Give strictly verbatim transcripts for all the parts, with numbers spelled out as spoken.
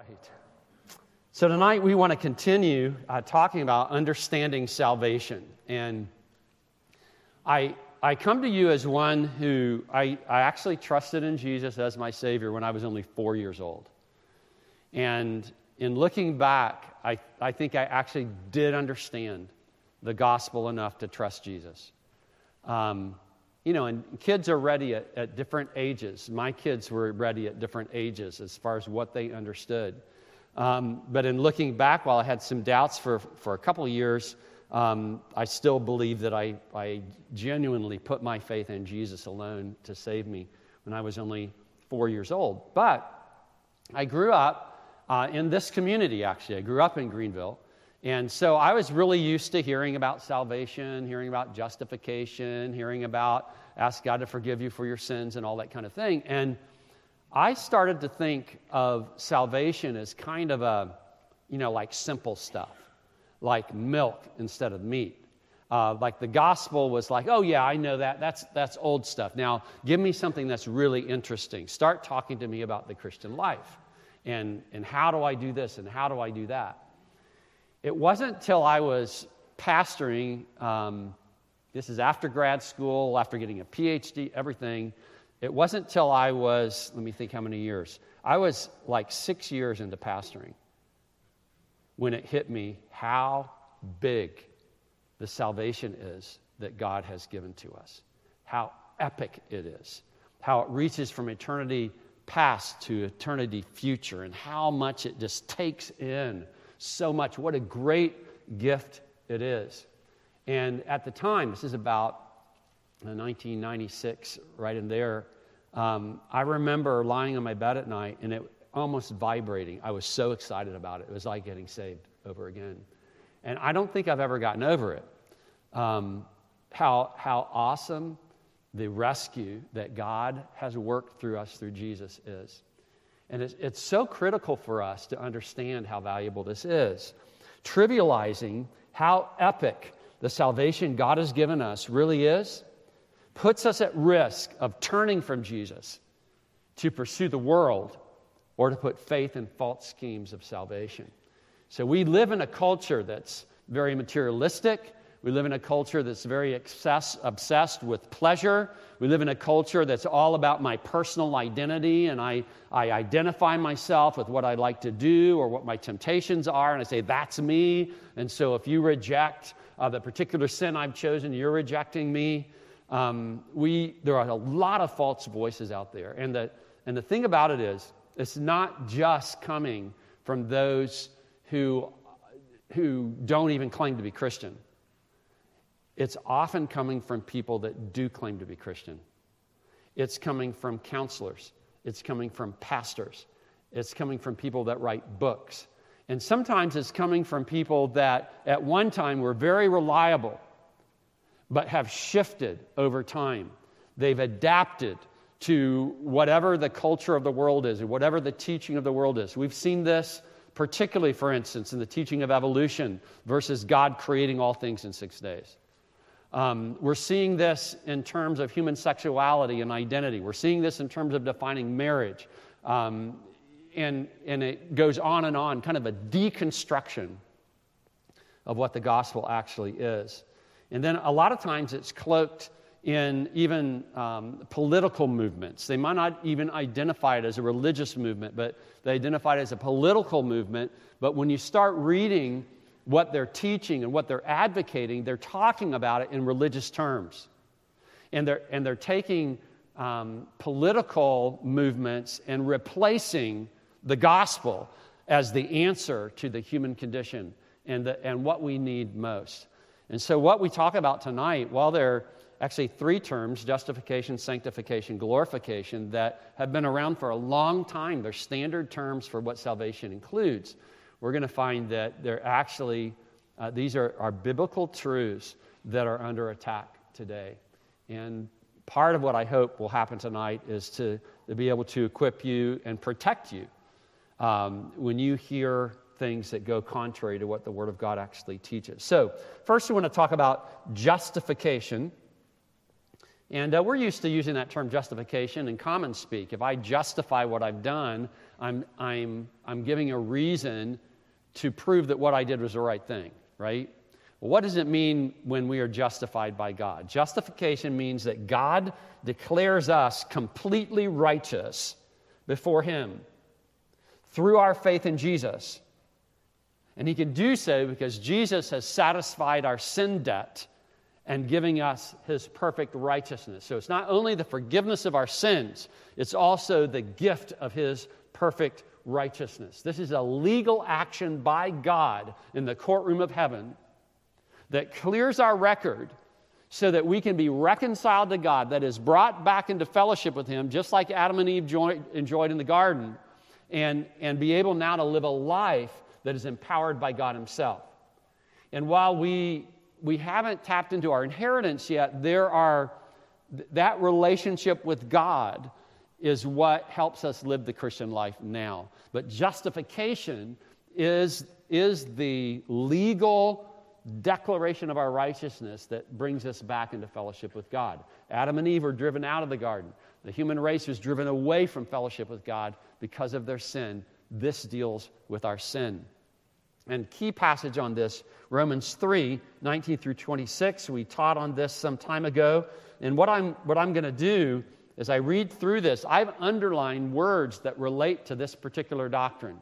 right. So tonight we want to continue uh, talking about understanding salvation. And I I come to you as one who, I, I actually trusted in Jesus as my Savior when I was only four years old. And in looking back, I, I think I actually did understand the gospel enough to trust Jesus. Um, you know, and kids are ready at, at different ages. My kids were ready at different ages as far as what they understood. Um, but in looking back, while I had some doubts for, for a couple of years, um, I still believe that I, I genuinely put my faith in Jesus alone to save me when I was only four years old. But I grew up uh, in this community, actually. I grew up in Greenville. And so I was really used to hearing about salvation, hearing about justification, hearing about ask God to forgive you for your sins and all that kind of thing. And I started to think of salvation as kind of a, you know, like simple stuff, like milk instead of meat. Uh, like the gospel was like, oh yeah, I know that. That's that's old stuff. Now, give me something that's really interesting. Start talking to me about the Christian life. And, and how do I do this and how do I do that? It wasn't till I was pastoring, um, this is after grad school, after getting a P H D, everything. It wasn't till I was, let me think how many years. I was like six years into pastoring when it hit me how big the salvation is that God has given to us. How epic it is. How it reaches from eternity past to eternity future, and how much it just takes in so much. What a great gift it is. And at the time, this is about nineteen ninety-six, right in there, um, I remember lying on my bed at night and it almost vibrating. I was so excited about it. It was like getting saved over again. And I don't think I've ever gotten over it. Um, how, how awesome the rescue that God has worked through us through Jesus is. And it's, it's so critical for us to understand how valuable this is. Trivializing how epic the salvation God has given us really is puts us at risk of turning from Jesus to pursue the world or to put faith in false schemes of salvation. So we live in a culture that's very materialistic. We live in a culture that's very excess, obsessed with pleasure. We live in a culture that's all about my personal identity, and I, I identify myself with what I like to do or what my temptations are, and I say, that's me. And so if you reject uh, the particular sin I've chosen, you're rejecting me. Um, we there are a lot of false voices out there. And the, and the thing about it is, it's not just coming from those who, who don't even claim to be Christian. It's often coming from people that do claim to be Christian. It's coming from counselors. It's coming from pastors. It's coming from people that write books. And sometimes it's coming from people that at one time were very reliable, but have shifted over time. They've adapted to whatever the culture of the world is, or whatever the teaching of the world is. We've seen this particularly, for instance, in the teaching of evolution versus God creating all things in six days. Um, we're seeing this in terms of human sexuality and identity. We're seeing this in terms of defining marriage. Um, and, and it goes on and on, kind of a deconstruction of what the gospel actually is. And then a lot of times it's cloaked in even um, political movements. They might not even identify it as a religious movement, but they identify it as a political movement. But when you start reading what they're teaching and what they're advocating, they're talking about it in religious terms. And they're, and they're taking um, political movements and replacing the gospel as the answer to the human condition and, the, and what we need most. And so what we talk about tonight, while there are actually three terms, justification, sanctification, glorification, that have been around for a long time, they're standard terms for what salvation includes. We're going to find that they're actually, uh, these are, are biblical truths that are under attack today. And part of what I hope will happen tonight is to, to be able to equip you and protect you um, when you hear things that go contrary to what the Word of God actually teaches. So, first we want to talk about justification. And uh, we're used to using that term justification in common speak. If I justify what I've done, I'm, I'm, I'm giving a reason to prove that what I did was the right thing, right? Well, what does it mean when we are justified by God? Justification means that God declares us completely righteous before Him through our faith in Jesus. And He can do so because Jesus has satisfied our sin debt and giving us His perfect righteousness. So it's not only the forgiveness of our sins, it's also the gift of His perfect righteousness. This is a legal action by God in the courtroom of heaven that clears our record so that we can be reconciled to God, that is brought back into fellowship with Him, just like Adam and Eve joy, enjoyed in the garden, and, and be able now to live a life that is empowered by God Himself. And while we we haven't tapped into our inheritance yet, there are that relationship with God is what helps us live the Christian life now. But justification is, is the legal declaration of our righteousness that brings us back into fellowship with God. Adam and Eve were driven out of the garden. The human race was driven away from fellowship with God because of their sin. This deals with our sin. And key passage on this, Romans three, nineteen through twenty-six. We taught on this some time ago. And what I'm, what I'm going to do as I read through this, I've underlined words that relate to this particular doctrine.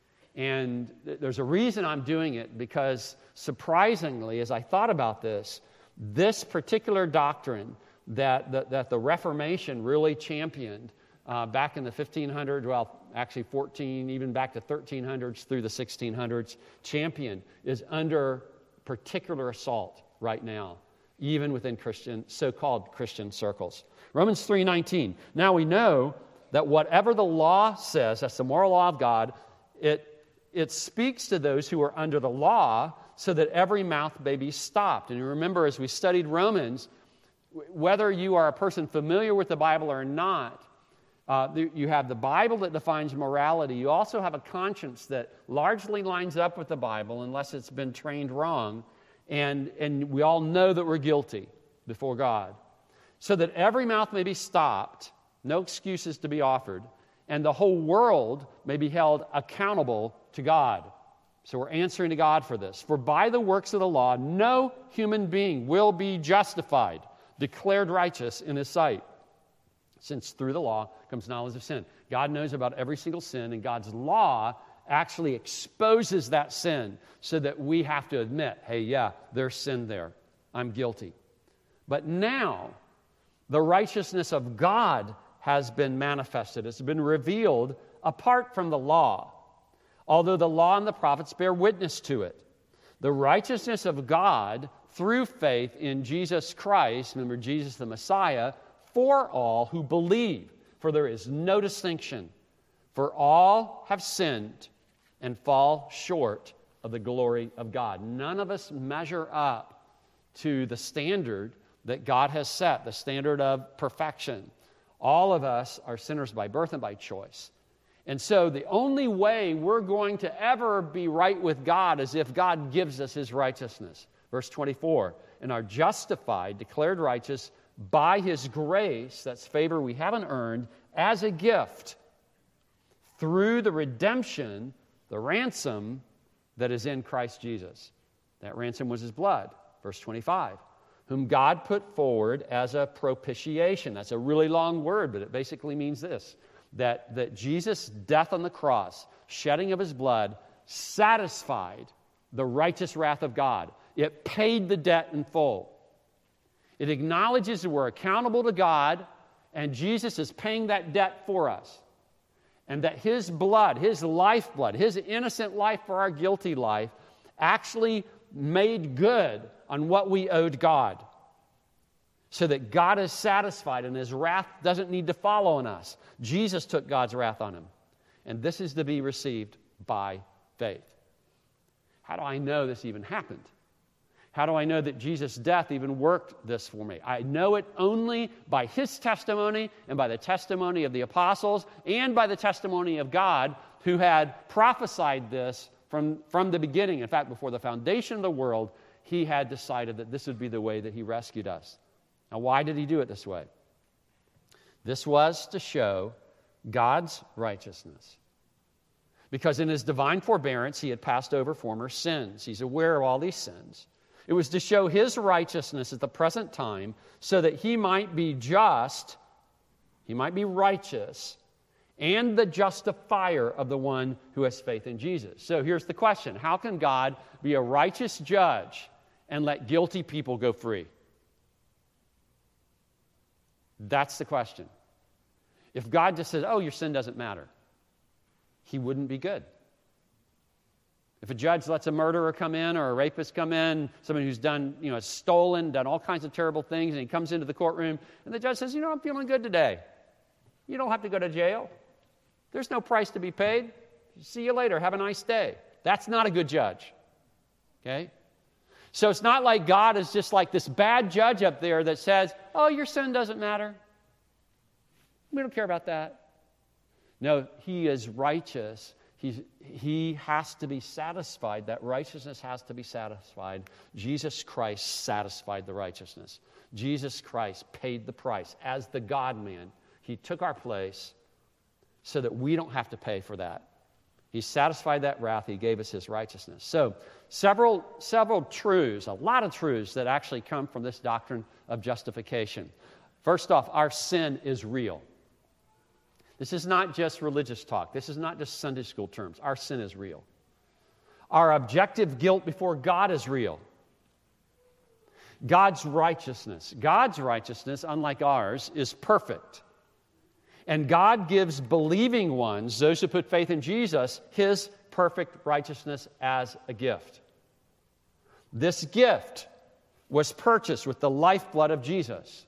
And th- there's a reason I'm doing it, because surprisingly, as I thought about this, this particular doctrine that the, that the Reformation really championed uh, back in the fifteen hundreds, well, actually fourteen, even back to thirteen hundreds through the sixteen hundreds, championed, is under particular assault right now, even within Christian, so-called Christian circles. Romans three nineteen. Now we know that whatever the law says, that's the moral law of God, it, it speaks to those who are under the law so that every mouth may be stopped. And you remember, as we studied Romans, whether you are a person familiar with the Bible or not, uh, you have the Bible that defines morality. You also have a conscience that largely lines up with the Bible unless it's been trained wrong. And, and we all know that we're guilty before God. So that every mouth may be stopped, no excuses to be offered, and the whole world may be held accountable to God. So we're answering to God for this. For by the works of the law, no human being will be justified, declared righteous in His sight, since through the law comes knowledge of sin. God knows about every single sin, and God's law actually exposes that sin so that we have to admit, hey, yeah, there's sin there. I'm guilty. But now, the righteousness of God has been manifested. It's been revealed apart from the law, although the law and the prophets bear witness to it. The righteousness of God through faith in Jesus Christ, remember Jesus the Messiah, for all who believe. For there is no distinction. For all have sinned and fall short of the glory of God. None of us measure up to the standard that God has set, the standard of perfection. All of us are sinners by birth and by choice. And so the only way we're going to ever be right with God is if God gives us His righteousness. Verse twenty-four, and are justified, declared righteous by His grace, that's favor we haven't earned, as a gift through the redemption, the ransom that is in Christ Jesus. That ransom was His blood. Verse twenty-five, whom God put forward as a propitiation. That's a really long word, but it basically means this, that, that Jesus' death on the cross, shedding of His blood, satisfied the righteous wrath of God. It paid the debt in full. It acknowledges that we're accountable to God, and Jesus is paying that debt for us. And that His blood, His lifeblood, His innocent life for our guilty life, actually made good on what we owed God. So that God is satisfied and His wrath doesn't need to follow on us. Jesus took God's wrath on Him. And this is to be received by faith. How do I know this even happened? How do I know that Jesus' death even worked this for me? I know it only by His testimony and by the testimony of the apostles and by the testimony of God, who had prophesied this from, from the beginning. In fact, before the foundation of the world, He had decided that this would be the way that He rescued us. Now, why did he do it this way? This was to show God's righteousness. Because in his divine forbearance, he had passed over former sins. He's aware of all these sins. It was to show his righteousness at the present time so that he might be just, he might be righteous, and the justifier of the one who has faith in Jesus. So here's the question. How can God be a righteous judge and let guilty people go free? That's the question. If God just says, oh, your sin doesn't matter, he wouldn't be good. If a judge lets a murderer come in or a rapist come in, someone who's done, you know, stolen, done all kinds of terrible things, and he comes into the courtroom, and the judge says, you know, I'm feeling good today. You don't have to go to jail. There's no price to be paid. See you later. Have a nice day. That's not a good judge. Okay? So it's not like God is just like this bad judge up there that says, oh, your sin doesn't matter. We don't care about that. No, he is righteous. He's, he has to be satisfied. That righteousness has to be satisfied. Jesus Christ satisfied the righteousness. Jesus Christ paid the price. As the God-man, he took our place so that we don't have to pay for that. He satisfied that wrath. He gave us his righteousness. So several, several truths, a lot of truths that actually come from this doctrine of justification. First off, our sin is real. This is not just religious talk. This is not just Sunday school terms. Our sin is real. Our objective guilt before God is real. God's righteousness. God's righteousness, unlike ours, is perfect. And God gives believing ones, those who put faith in Jesus, his perfect righteousness as a gift. This gift was purchased with the lifeblood of Jesus.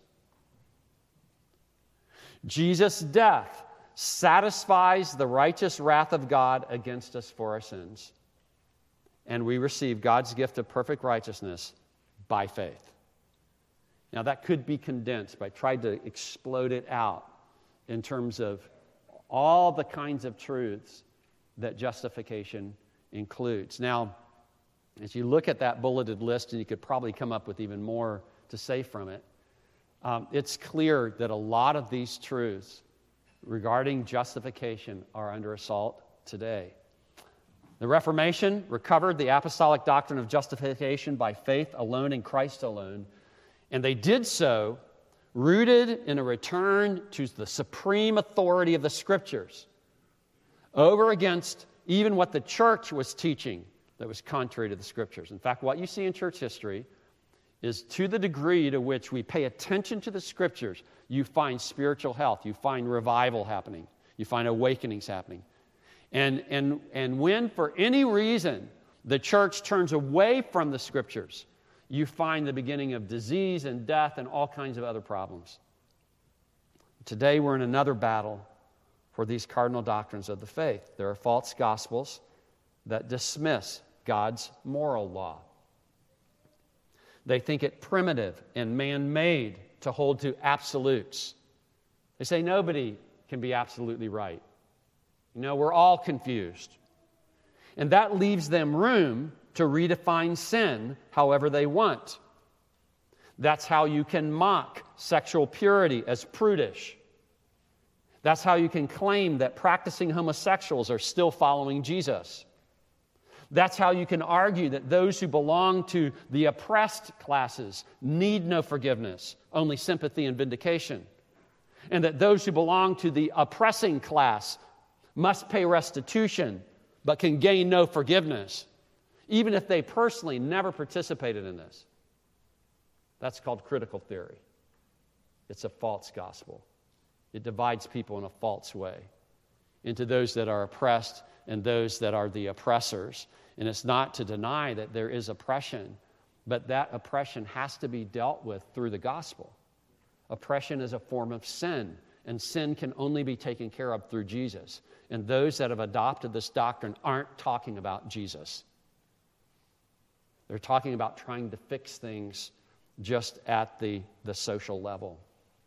Jesus' death satisfies the righteous wrath of God against us for our sins. And we receive God's gift of perfect righteousness by faith. Now that could be condensed, but I tried to explode it out in terms of all the kinds of truths that justification includes. Now, as you look at that bulleted list, and you could probably come up with even more to say from it, um, it's clear that a lot of these truths regarding justification are under assault today. The Reformation recovered the apostolic doctrine of justification by faith alone in Christ alone, and they did so rooted in a return to the supreme authority of the Scriptures over against even what the church was teaching that was contrary to the Scriptures. In fact, what you see in church history is to the degree to which we pay attention to the Scriptures, you find spiritual health, you find revival happening, you find awakenings happening. And, and, and when, for any reason, the church turns away from the Scriptures, you find the beginning of disease and death and all kinds of other problems. Today we're in another battle for these cardinal doctrines of the faith. There are false gospels that dismiss God's moral law. They think it primitive and man-made to hold to absolutes. They say nobody can be absolutely right. You know, we're all confused. And that leaves them room to redefine sin however they want. That's how you can mock sexual purity as prudish. That's how you can claim that practicing homosexuals are still following Jesus. That's how you can argue that those who belong to the oppressed classes need no forgiveness, only sympathy and vindication. And that those who belong to the oppressing class must pay restitution, but can gain no forgiveness, even if they personally never participated in this. That's called critical theory. It's a false gospel. It divides people in a false way into those that are oppressed and those that are the oppressors. And it's not to deny that there is oppression, but that oppression has to be dealt with through the gospel. Oppression is a form of sin, and sin can only be taken care of through Jesus. And those that have adopted this doctrine aren't talking about Jesus. They're talking about trying to fix things just at the, the social level.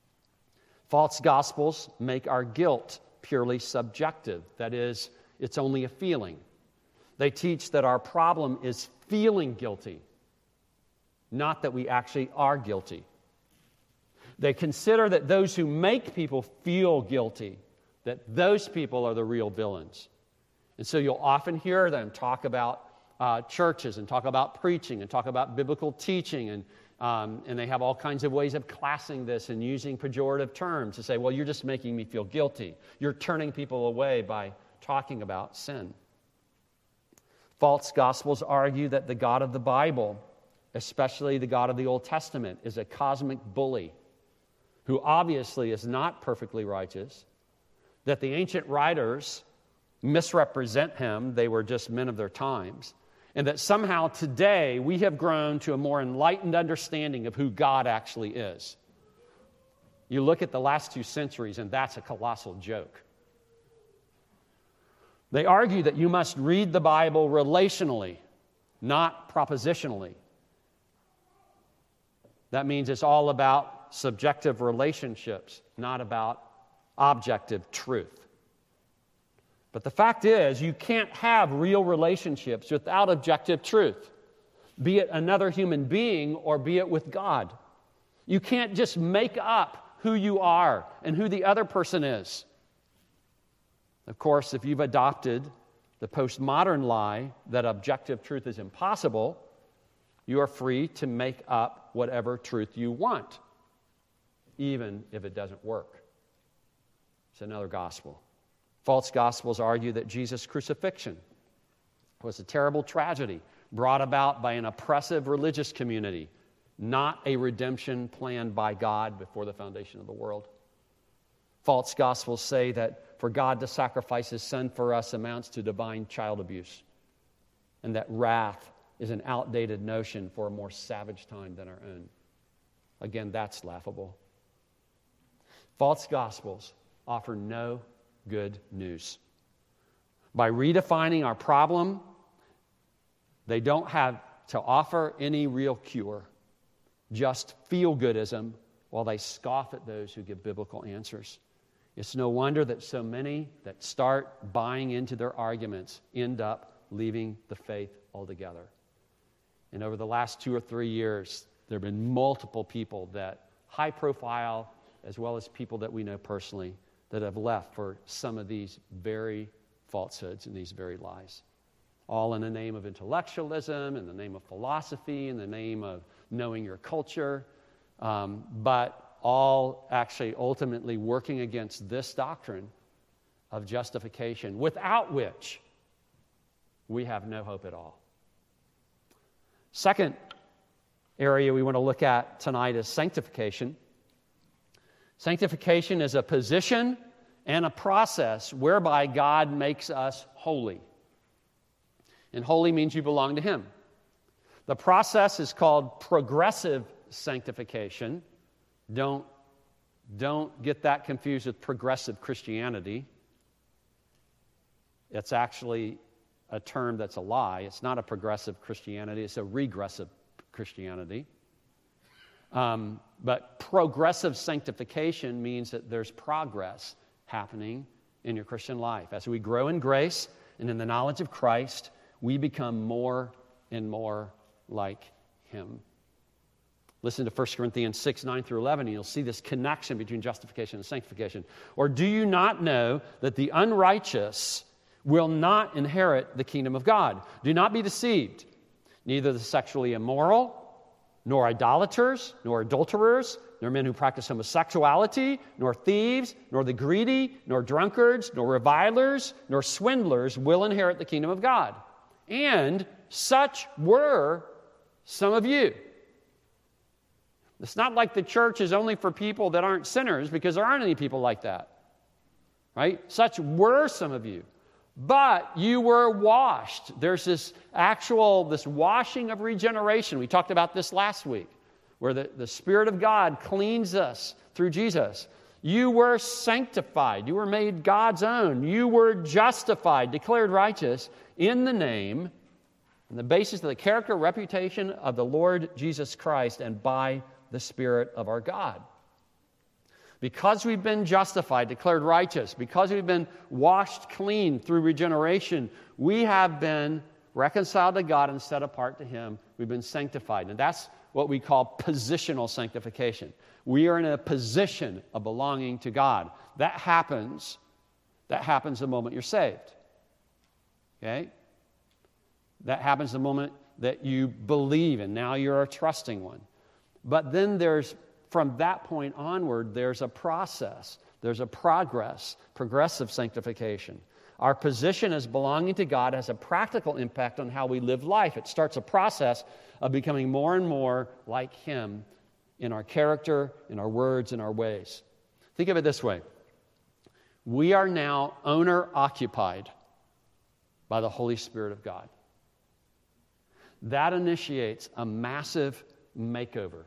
False gospels make our guilt purely subjective. That is, it's only a feeling. They teach that our problem is feeling guilty, not that we actually are guilty. They consider that those who make people feel guilty, that those people are the real villains. And so you'll often hear them talk about uh, churches and talk about preaching and talk about biblical teaching, and um, and they have all kinds of ways of classing this and using pejorative terms to say, well, you're just making me feel guilty. You're turning people away by talking about sin. False gospels argue that the God of the Bible, especially the God of the Old Testament, is a cosmic bully who obviously is not perfectly righteous, that the ancient writers misrepresent him, they were just men of their times, and that somehow today we have grown to a more enlightened understanding of who God actually is. You look at the last two centuries, and that's a colossal joke. They argue that you must read the Bible relationally, not propositionally. That means it's all about subjective relationships, not about objective truth. But the fact is, you can't have real relationships without objective truth, be it another human being or be it with God. You can't just make up who you are and who the other person is. Of course, if you've adopted the postmodern lie that objective truth is impossible, you are free to make up whatever truth you want, even if it doesn't work. It's another gospel. False gospels argue that Jesus' crucifixion was a terrible tragedy brought about by an oppressive religious community, not a redemption planned by God before the foundation of the world. False gospels say that for God to sacrifice His Son for us amounts to divine child abuse, and that wrath is an outdated notion for a more savage time than our own. Again, that's laughable. False gospels offer no good news. By redefining our problem, they don't have to offer any real cure, just feel-goodism, while they scoff at those who give biblical answers. It's no wonder that so many that start buying into their arguments end up leaving the faith altogether. And over the last two or three years, there have been multiple people that, high profile, as well as people that we know personally, that have left for some of these very falsehoods and these very lies. All in the name of intellectualism, in the name of philosophy, in the name of knowing your culture, um, but all actually ultimately working against this doctrine of justification, without which we have no hope at all. Second area we want to look at tonight is sanctification. Sanctification is a position and a process whereby God makes us holy. And holy means you belong to Him. The process is called progressive sanctification. Don't, don't get that confused with progressive Christianity. It's actually a term that's a lie. It's not a progressive Christianity. It's a regressive Christianity. Um, but progressive sanctification means that there's progress happening in your Christian life. As we grow in grace and in the knowledge of Christ, we become more and more like Him. Listen to First Corinthians six, nine through eleven, and you'll see this connection between justification and sanctification. Or do you not know that the unrighteous will not inherit the kingdom of God? Do not be deceived. Neither the sexually immoral, nor idolaters, nor adulterers, nor men who practice homosexuality, nor thieves, nor the greedy, nor drunkards, nor revilers, nor swindlers will inherit the kingdom of God. And such were some of you. It's not like the church is only for people that aren't sinners, because there aren't any people like that. Right? Such were some of you. But you were washed. There's this actual, this washing of regeneration. We talked about this last week, where the, the Spirit of God cleans us through Jesus. You were sanctified. You were made God's own. You were justified, declared righteous in the name and the basis of the character, reputation of the Lord Jesus Christ, and by the Spirit of our God. Because we've been justified, declared righteous, because we've been washed clean through regeneration, we have been reconciled to God and set apart to Him. We've been sanctified. And that's what we call positional sanctification. We are in a position of belonging to God. That happens, that happens the moment you're saved. Okay? That happens the moment that you believe, and now you're a trusting one. But then there's, from that point onward, there's a process. There's a progress, progressive sanctification. Our position as belonging to God has a practical impact on how we live life. It starts a process of becoming more and more like Him in our character, in our words, in our ways. Think of it this way. We are now owner-occupied by the Holy Spirit of God. That initiates a massive makeover.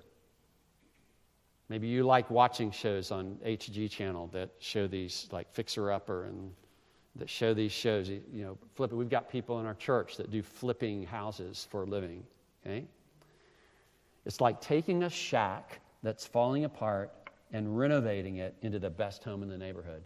Maybe you like watching shows on H G channel that show these, like Fixer Upper, and that show these shows. You know, flip. We've got people in our church that do flipping houses for a living. Okay, it's like taking a shack that's falling apart and renovating it into the best home in the neighborhood.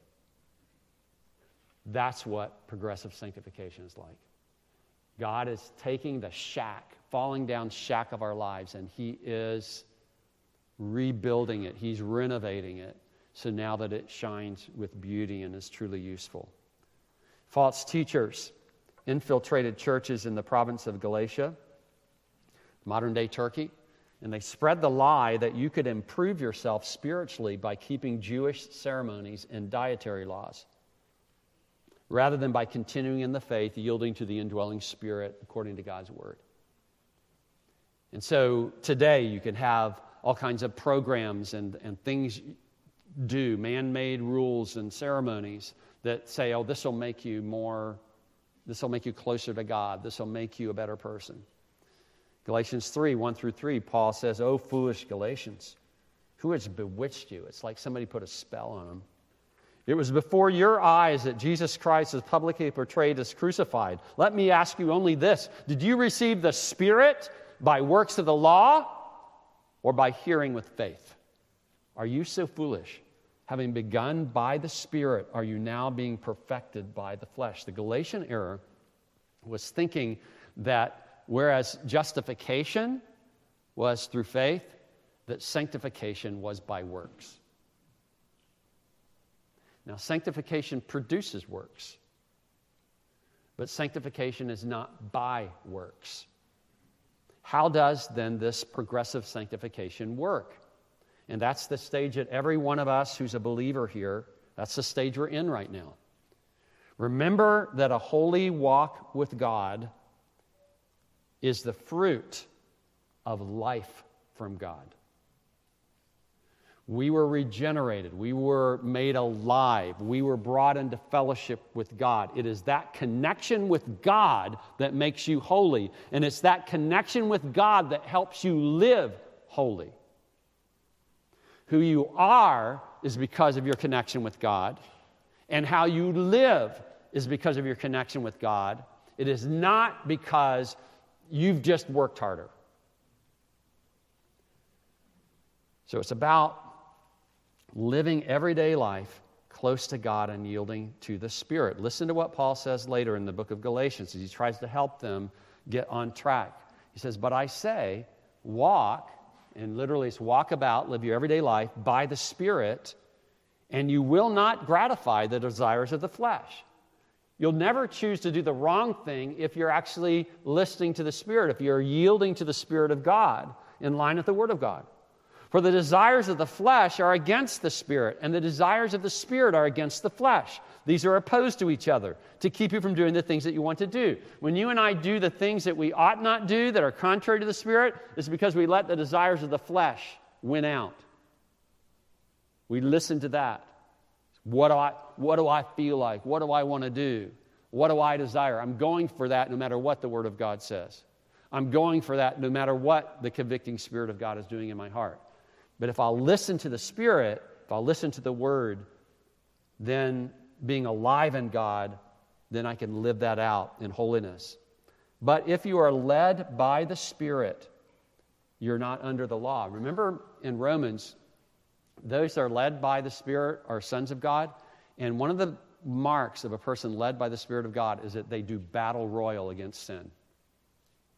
That's what progressive sanctification is like. God is taking the shack, falling down shack of our lives, and He is rebuilding it. He's renovating it so now that it shines with beauty and is truly useful. False teachers infiltrated churches in the province of Galatia, modern-day Turkey, and they spread the lie that you could improve yourself spiritually by keeping Jewish ceremonies and dietary laws, rather than by continuing in the faith, yielding to the indwelling Spirit according to God's Word. And so today you can have all kinds of programs and, and things do, man-made rules and ceremonies that say, oh, this will make you more, this will make you closer to God, this will make you a better person. Galatians three, one through three, Paul says, oh, foolish Galatians, who has bewitched you? It's like somebody put a spell on them. It was before your eyes that Jesus Christ is publicly portrayed as crucified. Let me ask you only this. Did you receive the Spirit by works of the law or by hearing with faith? Are you so foolish? Having begun by the Spirit, are you now being perfected by the flesh? The Galatian error was thinking that whereas justification was through faith, that sanctification was by works. Now, sanctification produces works, but sanctification is not by works. How does then this progressive sanctification work? And that's the stage that every one of us who's a believer here, that's the stage we're in right now. Remember that a holy walk with God is the fruit of life from God. We were regenerated. We were made alive. We were brought into fellowship with God. It is that connection with God that makes you holy. And it's that connection with God that helps you live holy. Who you are is because of your connection with God. And how you live is because of your connection with God. It is not because you've just worked harder. So it's about living everyday life close to God and yielding to the Spirit. Listen to what Paul says later in the book of Galatians as he tries to help them get on track. He says, but I say, walk, and literally it's walk about, live your everyday life by the Spirit, and you will not gratify the desires of the flesh. You'll never choose to do the wrong thing if you're actually listening to the Spirit, if you're yielding to the Spirit of God in line with the Word of God. For the desires of the flesh are against the Spirit, and the desires of the Spirit are against the flesh. These are opposed to each other to keep you from doing the things that you want to do. When you and I do the things that we ought not do, that are contrary to the Spirit, it's because we let the desires of the flesh win out. We listen to that. What do I, what do I feel like? What do I want to do? What do I desire? I'm going for that no matter what the Word of God says. I'm going for that no matter what the convicting Spirit of God is doing in my heart. But if I'll listen to the Spirit, if I'll listen to the Word, then being alive in God, then I can live that out in holiness. But if you are led by the Spirit, you're not under the law. Remember in Romans, those that are led by the Spirit are sons of God. And one of the marks of a person led by the Spirit of God is that they do battle royal against sin.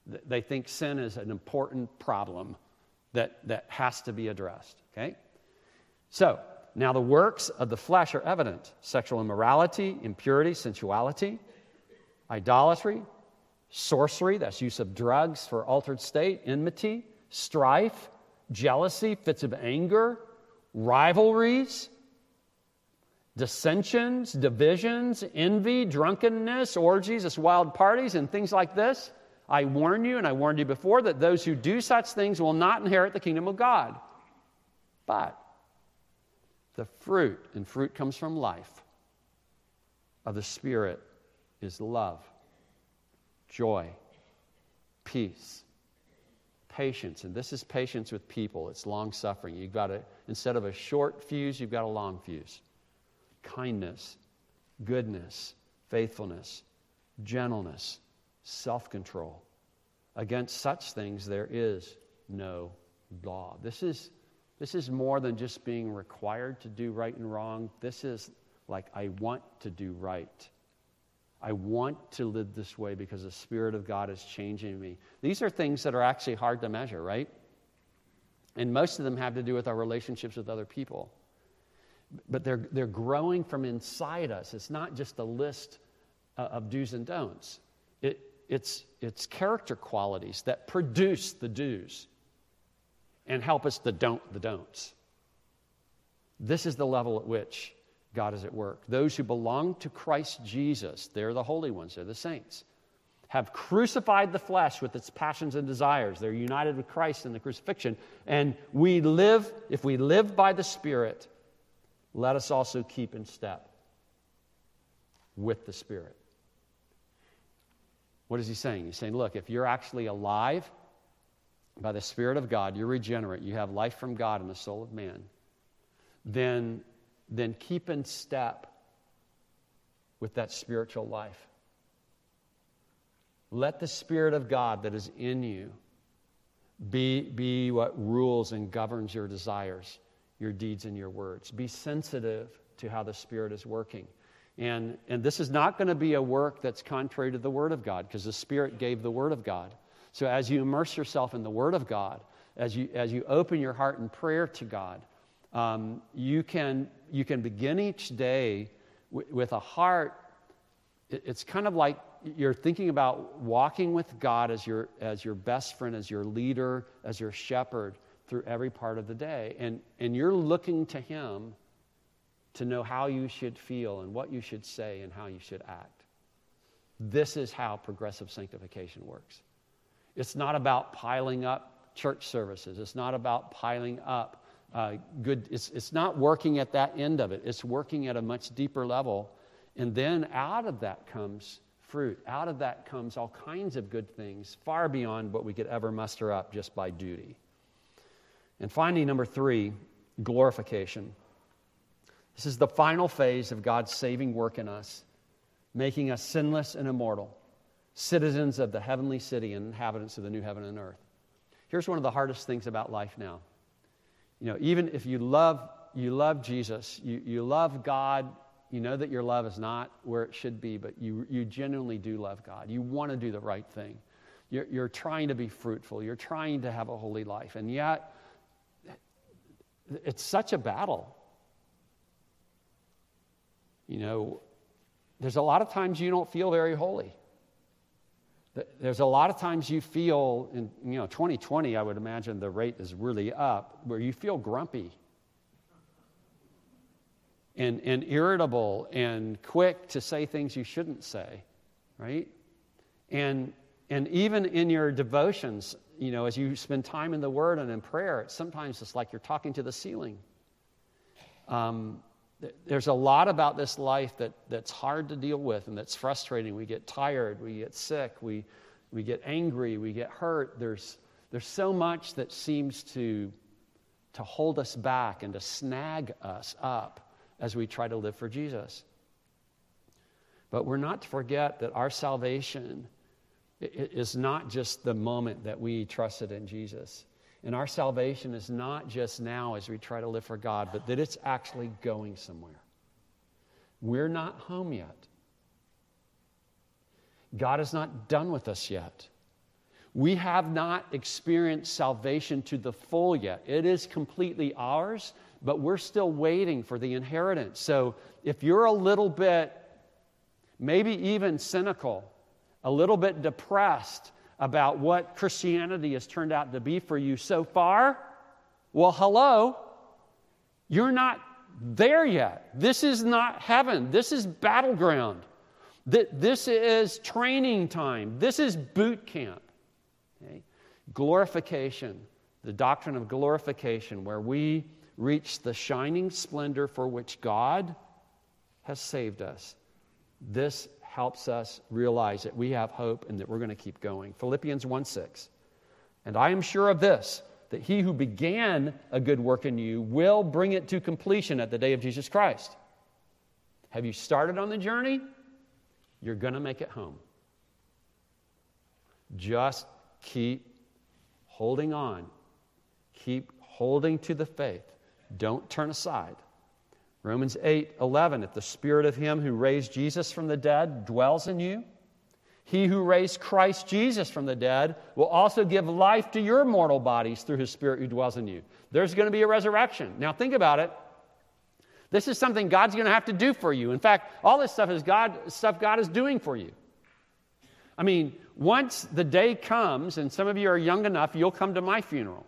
They think sin is an important problem that, that has to be addressed, okay? So, now the works of the flesh are evident. Sexual immorality, impurity, sensuality, idolatry, sorcery, that's use of drugs for altered state, enmity, strife, jealousy, fits of anger, rivalries, dissensions, divisions, envy, drunkenness, orgies, as wild parties, and things like this. I warn you, and I warned you before, that those who do such things will not inherit the kingdom of God. But the fruit, and fruit comes from life, of the Spirit is love, joy, peace, patience. And this is patience with people. It's long-suffering. You've got a, instead of a short fuse, you've got a long fuse. Kindness, goodness, faithfulness, gentleness, self-control. Against such things there is no law. This is, this is more than just being required to do right and wrong. This is like, I want to do right. I want to live this way because the Spirit of God is changing me. These are things that are actually hard to measure, right? And most of them have to do with our relationships with other people. But they're, they're growing from inside us. It's not just a list uh, of do's and don'ts. It, it's, it's character qualities that produce the do's and help us to don't the don'ts. This is the level at which God is at work. Those who belong to Christ Jesus, they're the holy ones, they're the saints, have crucified the flesh with its passions and desires. They're united with Christ in the crucifixion. And we live, if we live by the Spirit, let us also keep in step with the Spirit. What is he saying? He's saying, look, if you're actually alive by the Spirit of God, you're regenerate, you have life from God in the soul of man, then, then keep in step with that spiritual life. Let the Spirit of God that is in you be, be what rules and governs your desires, your deeds and your words. Be sensitive to how the Spirit is working. And, and this is not going to be a work that's contrary to the Word of God, because the Spirit gave the Word of God. So as you immerse yourself in the Word of God, as you, as you open your heart in prayer to God, um, you can, you can begin each day w- with a heart. It, it's kind of like you're thinking about walking with God as your, as your best friend, as your leader, as your shepherd, through every part of the day. And, and you're looking to Him to know how you should feel and what you should say and how you should act. This is how progressive sanctification works. It's not about piling up church services. It's not about piling up uh, good. It's, it's not working at that end of it. It's working at a much deeper level. And then out of that comes fruit. Out of that comes all kinds of good things, far beyond what we could ever muster up just by duty. And finally, number three, glorification. This is the final phase of God's saving work in us, making us sinless and immortal, citizens of the heavenly city and inhabitants of the new heaven and earth. Here's one of the hardest things about life now. You know, even if you love you love Jesus, you, you love God, you know that your love is not where it should be, but you, you genuinely do love God. You want to do the right thing. You're, you're trying to be fruitful. You're trying to have a holy life. And yet, it's such a battle. You know, there's a lot of times you don't feel very holy. There's a lot of times you feel, in you know, twenty twenty, I would imagine the rate is really up, where you feel grumpy and, and irritable and quick to say things you shouldn't say, right? And and even in your devotions, you know, as you spend time in the Word and in prayer, it's sometimes it's like you're talking to the ceiling. Um, there's a lot about this life that, that's hard to deal with and that's frustrating. We get tired, we get sick, we we get angry, we get hurt. There's there's so much that seems to to hold us back and to snag us up as we try to live for Jesus. But we're not to forget that our salvation is not just the moment that we trusted in Jesus. And our salvation is not just now as we try to live for God, but that it's actually going somewhere. We're not home yet. God is not done with us yet. We have not experienced salvation to the full yet. It is completely ours, but we're still waiting for the inheritance. So if you're a little bit, maybe even cynical, a little bit depressed about what Christianity has turned out to be for you so far, well, hello, you're not there yet. This is not heaven. This is battleground. This is training time. This is boot camp. Okay? Glorification, the doctrine of glorification, where we reach the shining splendor for which God has saved us. This helps us realize that we have hope and that we're going to keep going. Philippians one six. And I am sure of this, that he who began a good work in you will bring it to completion at the day of Jesus Christ. Have you started on the journey? You're going to make it home. Just keep holding on. Keep holding to the faith. Don't turn aside. Romans eight eleven, if the spirit of him who raised Jesus from the dead dwells in you, he who raised Christ Jesus from the dead will also give life to your mortal bodies through his spirit who dwells in you. There's going to be a resurrection. Now think about it. This is something God's going to have to do for you. In fact, all this stuff is God stuff God is doing for you. I mean, once the day comes, and some of you are young enough, you'll come to my funeral.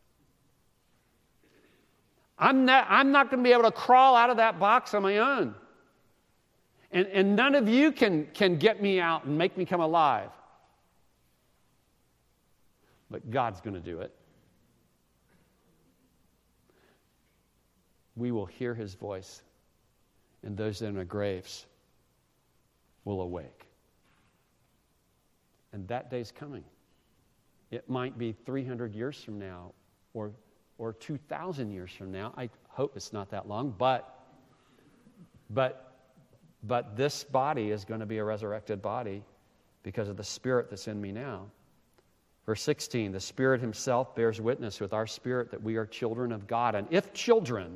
I'm not, I'm not going to be able to crawl out of that box on my own. And, and none of you can, can get me out and make me come alive. But God's going to do it. We will hear his voice, and those in their graves will awake. And that day's coming. It might be three hundred years from now, or, or two thousand years from now. I hope it's not that long, but, but, but this body is going to be a resurrected body because of the Spirit that's in me now. Verse sixteen, the Spirit himself bears witness with our spirit that we are children of God. And if children,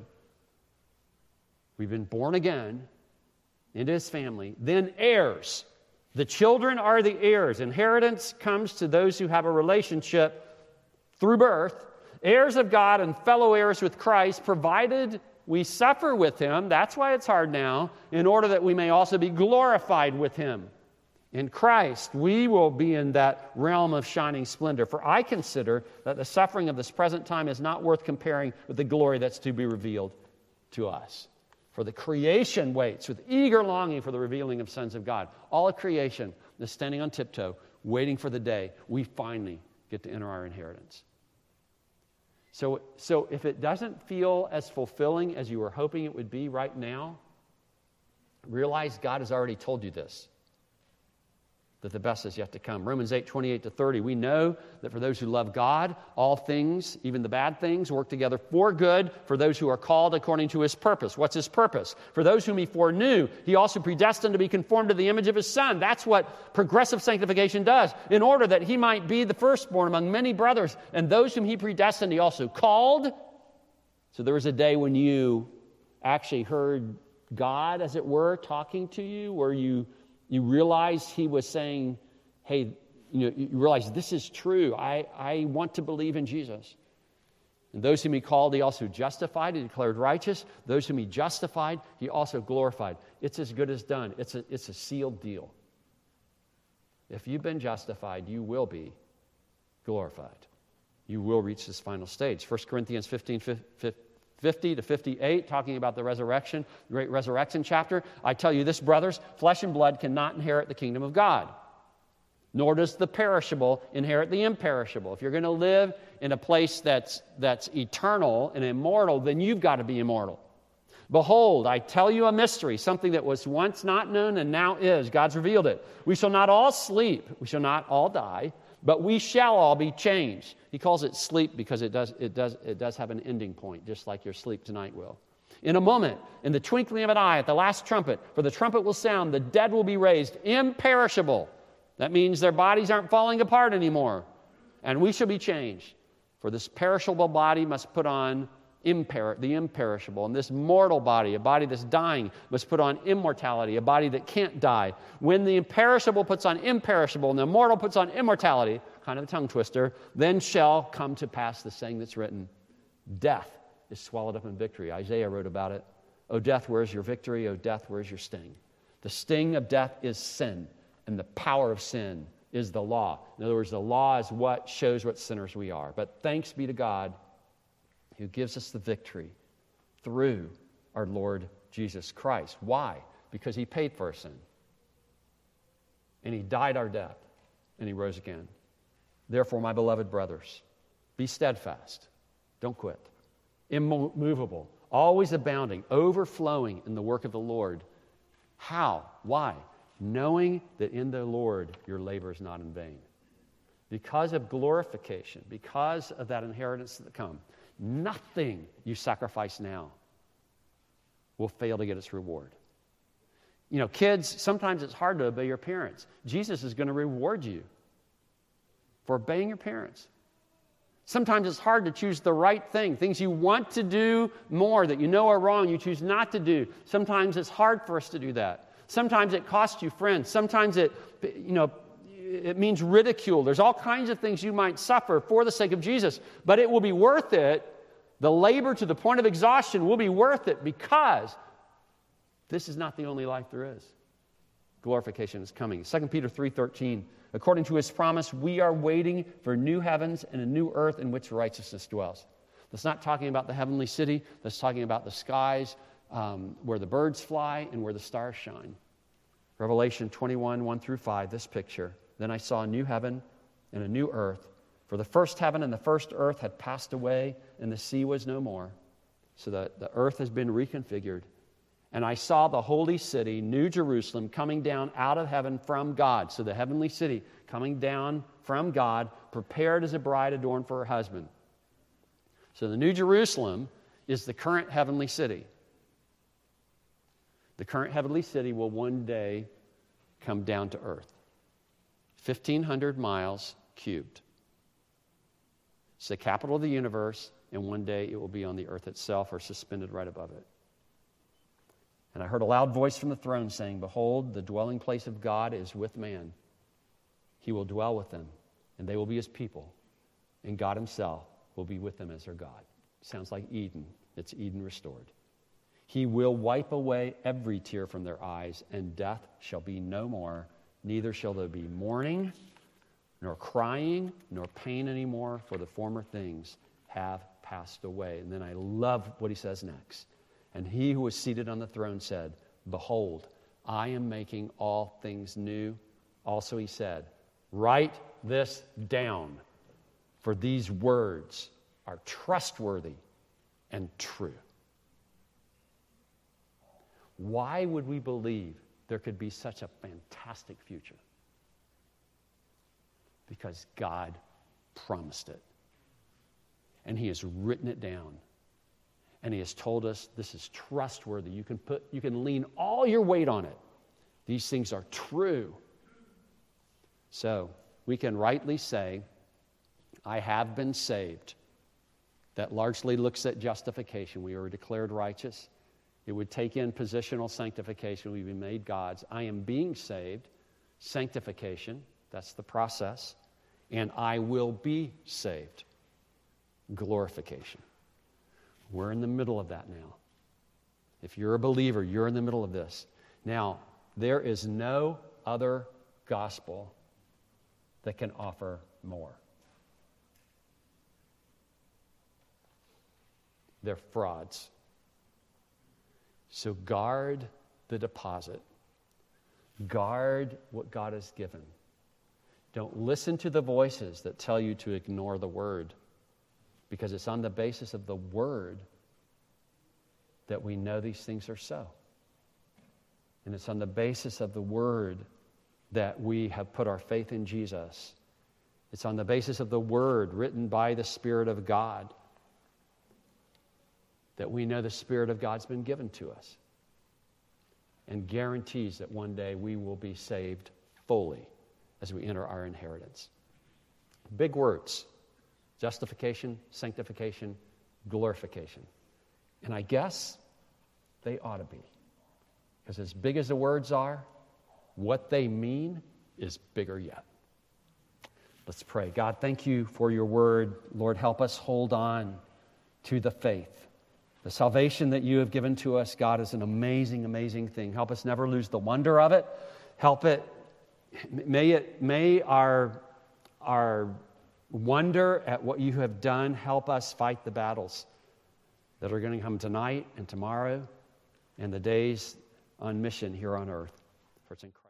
we've been born again into his family, then heirs. The children are the heirs. Inheritance comes to those who have a relationship through birth. Heirs of God and fellow heirs with Christ, provided we suffer with him. That's why it's hard now, in order that we may also be glorified with him. In Christ, we will be in that realm of shining splendor. For I consider that the suffering of this present time is not worth comparing with the glory that's to be revealed to us. For the creation waits with eager longing for the revealing of sons of God. All of creation is standing on tiptoe, waiting for the day we finally get to enter our inheritance. So, so if it doesn't feel as fulfilling as you were hoping it would be right now, realize God has already told you this, that the best is yet to come. Romans eight, twenty-eight to thirty, we know that for those who love God, all things, even the bad things, work together for good for those who are called according to his purpose. What's his purpose? For those whom he foreknew, he also predestined to be conformed to the image of his Son. That's what progressive sanctification does, in order that he might be the firstborn among many brothers. And those whom he predestined, he also called. So there was a day when you actually heard God, as it were, talking to you, where you You realize he was saying, hey, you know, you realize this is true. I, I want to believe in Jesus. And those whom he called, he also justified. He declared righteous. Those whom he justified, he also glorified. It's as good as done. It's a, it's a sealed deal. If you've been justified, you will be glorified. You will reach this final stage. First Corinthians fifteen, fifty to fifty-eight, talking about the resurrection, the great resurrection chapter. I tell you this, brothers, flesh and blood cannot inherit the kingdom of God, nor does the perishable inherit the imperishable. If you're going to live in a place that's, that's eternal and immortal, then you've got to be immortal. Behold, I tell you a mystery, something that was once not known and now is. God's revealed it. We shall not all sleep, we shall not all die, but we shall all be changed. He calls it sleep because it does, it does, it does have an ending point, just like your sleep tonight will. In a moment, in the twinkling of an eye, at the last trumpet, for the trumpet will sound, the dead will be raised, imperishable. That means their bodies aren't falling apart anymore. And we shall be changed. For this perishable body must put on imper- the imperishable, and this mortal body, a body that's dying, must put on immortality, a body that can't die. When the imperishable puts on imperishable and the immortal puts on immortality, kind of a tongue twister, then shall come to pass the saying that's written, death is swallowed up in victory. Isaiah wrote about it. O death, where's your victory? O death, where's your sting? The sting of death is sin, and the power of sin is the law. In other words, the law is what shows what sinners we are. But thanks be to God who gives us the victory through our Lord Jesus Christ. Why? Because he paid for our sin. And he died our death, and he rose again. Therefore, my beloved brothers, be steadfast. Don't quit. Immovable, always abounding, overflowing in the work of the Lord. How? Why? Knowing that in the Lord your labor is not in vain. Because of glorification, because of that inheritance that come, nothing you sacrifice now will fail to get its reward. You know, kids, sometimes it's hard to obey your parents. Jesus is going to reward you for obeying your parents. Sometimes it's hard to choose the right thing. Things you want to do more that you know are wrong, you choose not to do. Sometimes it's hard for us to do that. Sometimes it costs you friends. Sometimes it, you know, it means ridicule. There's all kinds of things you might suffer for the sake of Jesus, but it will be worth it. The labor to the point of exhaustion will be worth it because this is not the only life there is. Glorification is coming. Second Peter three thirteen, according to his promise, we are waiting for new heavens and a new earth in which righteousness dwells. That's not talking about the heavenly city. That's talking about the skies um, where the birds fly and where the stars shine. Revelation twenty-one, one through five, this picture. Then I saw a new heaven and a new earth. For the first heaven and the first earth had passed away, and the sea was no more. So that the earth has been reconfigured. And I saw the holy city, New Jerusalem, coming down out of heaven from God. So the heavenly city coming down from God, prepared as a bride adorned for her husband. So the New Jerusalem is the current heavenly city. The current heavenly city will one day come down to earth. fifteen hundred miles cubed. It's the capital of the universe, and one day it will be on the earth itself or suspended right above it. And I heard a loud voice from the throne saying, behold, the dwelling place of God is with man. He will dwell with them, and they will be his people, and God himself will be with them as their God. Sounds like Eden. It's Eden restored. He will wipe away every tear from their eyes, and death shall be no more. Neither shall there be mourning, nor crying, nor pain anymore, for the former things have passed away. And then I love what he says next. And he who was seated on the throne said, behold, I am making all things new. Also he said, write this down, for these words are trustworthy and true. Why would we believe there could be such a fantastic future? Because God promised it. And he has written it down. And he has told us this is trustworthy. You can put, you can lean all your weight on it. These things are true. So we can rightly say, I have been saved. That largely looks at justification. We were declared righteous. It would take in positional sanctification. We've been made God's. I am being saved. Sanctification. That's the process. And I will be saved. Glorification. We're in the middle of that now. If you're a believer, you're in the middle of this. Now, there is no other gospel that can offer more. They're frauds. So guard the deposit. Guard what God has given. Don't listen to the voices that tell you to ignore the word, because it's on the basis of the word that we know these things are so. And it's on the basis of the word that we have put our faith in Jesus. It's on the basis of the word written by the Spirit of God that we know the Spirit of God's been given to us and guarantees that one day we will be saved fully as we enter our inheritance. Big words. Justification, sanctification, glorification. And I guess they ought to be. Because as big as the words are, what they mean is bigger yet. Let's pray. God, thank you for your word. Lord, help us hold on to the faith. The salvation that you have given to us, God, is an amazing, amazing thing. Help us never lose the wonder of it. Help it, may it, may our, our wonder at what you have done help us fight the battles that are going to come tonight and tomorrow and the days on mission here on earth. For it's in Christ.